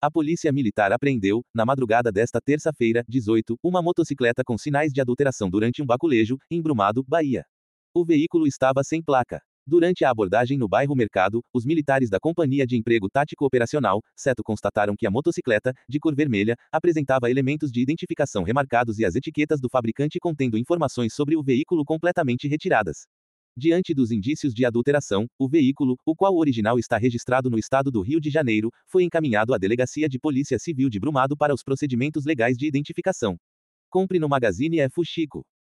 A polícia militar apreendeu, na madrugada desta terça-feira, 18, uma motocicleta com sinais de adulteração durante um baculejo, em Brumado, Bahia. O veículo estava sem placa. Durante a abordagem no bairro Mercado, os militares da Companhia de Emprego Tático Operacional, CETO, constataram que a motocicleta, de cor vermelha, apresentava elementos de identificação remarcados e as etiquetas do fabricante contendo informações sobre o veículo completamente retiradas. Diante dos indícios de adulteração, o veículo, o qual original está registrado no estado do Rio de Janeiro, foi encaminhado à Delegacia de Polícia Civil de Brumado para os procedimentos legais de identificação. Compre no Magazine é Fuxico.